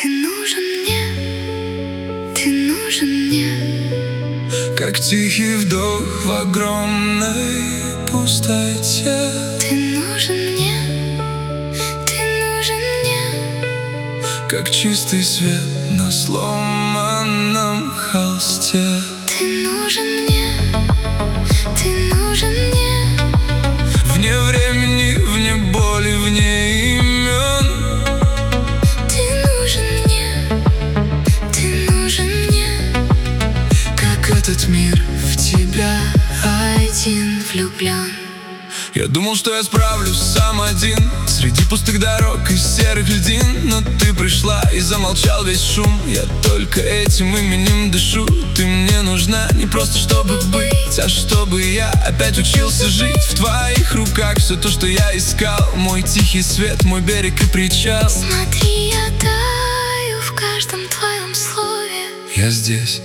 Ты нужен мне, ты нужен мне. Как тихий вдох в огромной пустоте. Ты нужен мне, ты нужен мне. Как чистый свет на сломанном холсте. Ты нужен мне, ты нужен мне. Вне времени, вне боли, вне имен. Ты нужен мне, ты нужен мне. Как этот мир в тебя Один влюблен. Я думал, что я справлюсь сам один среди пустых дорог и серых льдин. Но ты пришла и замолчал весь шум. Я только этим именем дышу. Ты мне нужна не просто чтобы быть, а чтобы я опять учился жить. В твоих руках все то, что я искал. Мой тихий свет, мой берег и причал. Смотри, я таю в каждом твоем слове. Я здесь,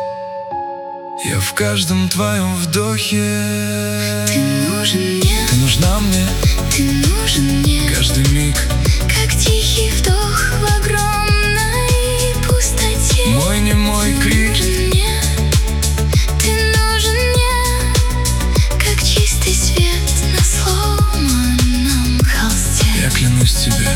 я в каждом твоем вдохе. Ты нужен мне, Ты нужна мне, ты нужен мне. каждый миг. Как тихий вдох в огромной пустоте. Мой немой крик. Ты нужен мне, ты нужен мне. Как чистый свет на сломанном холсте. Я клянусь тебе.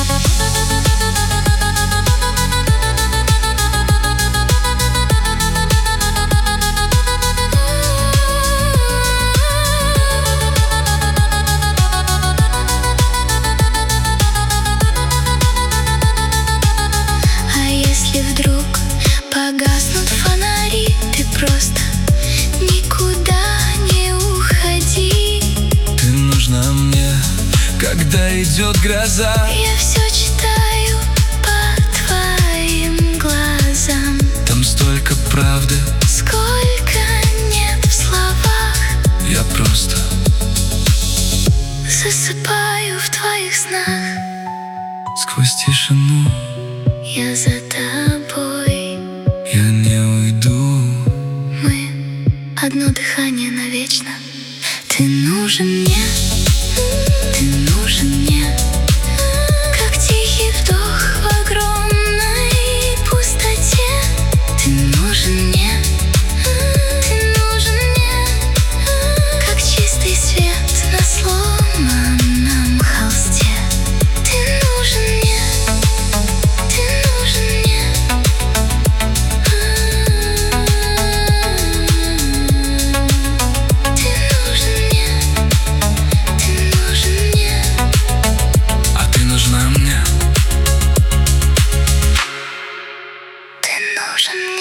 Вдруг погаснут фонари, ты просто никуда не уходи. Ты нужна мне, когда идет гроза. Я все читаю по твоим глазам. Там столько правды, Сколько нет в словах. я просто засыпаю в твоих снах. сквозь тишину. Я за тобой. Я не уйду. Мы одно дыхание навечно. Ты нужен мне, ты нужен мне. Как тихий вдох в огромной пустоте. Ты нужен мне, ты нужен мне. Как чистый свет на сломанном холсте. Ты нужен мне, ты нужен мне. Ты нужен мне, ты нужен мне. А ты нужна мне. Ты нужен мне.